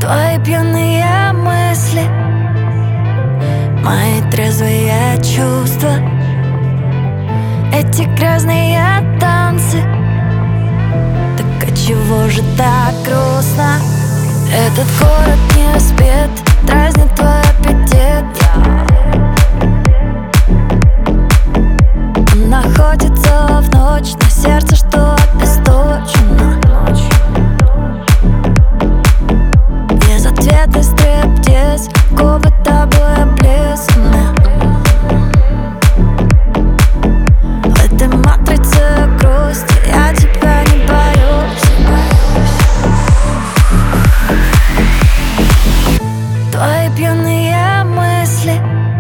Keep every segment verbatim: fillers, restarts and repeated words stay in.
Твои пьяные мысли, мои трезвые чувства, эти грязные танцы. Так отчего же так грустно? Этот город не спит, дразнит твой аппетит. Он находится в ночь, но сердце что обесточено. Безответный стриптиз, губы тобой облизаны. В этой матрице грусти я тебя не боюсь. Твои пьяные мысли,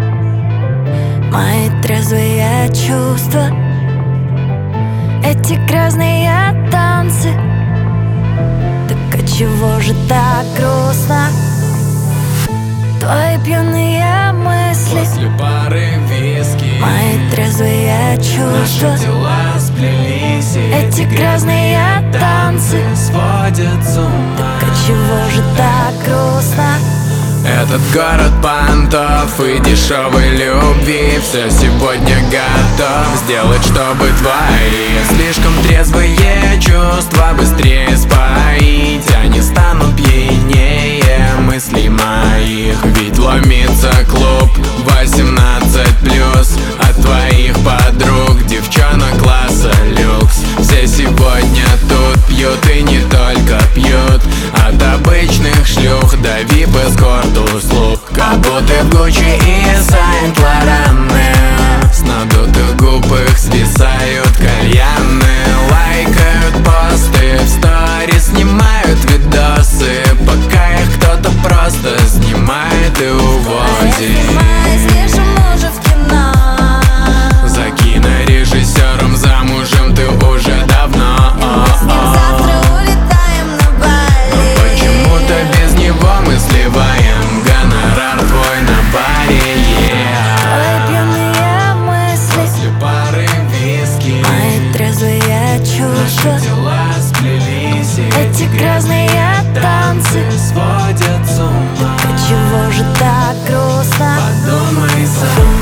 мои трезвые чувства, эти грязные танцы. Так отчего же так грустно? Твои пьяные мысли, после пары виски, мои трезвые чувства, наши тела сплелись, и эти грязные танцы сводят с ума. Так отчего же так грустно? Этот город понтов и дешевой любви. Все сегодня готов сделать, чтобы твои слишком трезвые чувства быстрее споить. Они станут пьянее мыслей моих. Ведь ломится клуб восемнадцать плюс от твоих подруг, девчонок класса люкс. Все сегодня тут пьют и не только пьют, от обычных шлюх до вип эскорт услуг. Как будто в Гуччи и Сент-Лораны, с надутых губ их свисают кальяны. Лайкают посты, в сторис снимают видосы, пока их кто-то просто снимает и увозит. За кинорежиссером замужем ты уже давно. Почему-то без него мы сливаем гонорар твой на баре, yeah. Твои пьяные мысли, После пары виски, мои трезвые чувства, наши тела сплелись, и эти грязные танцы сводят с ума. отчего же так грустно? Подумай сам.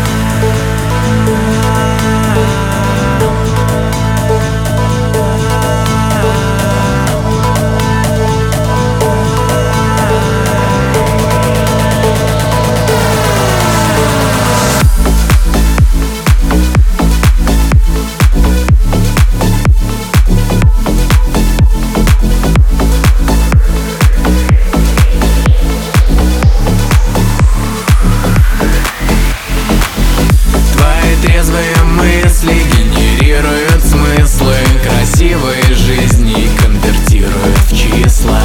Трезвые мысли генерируют смыслы красивой жизни и конвертируют в числа.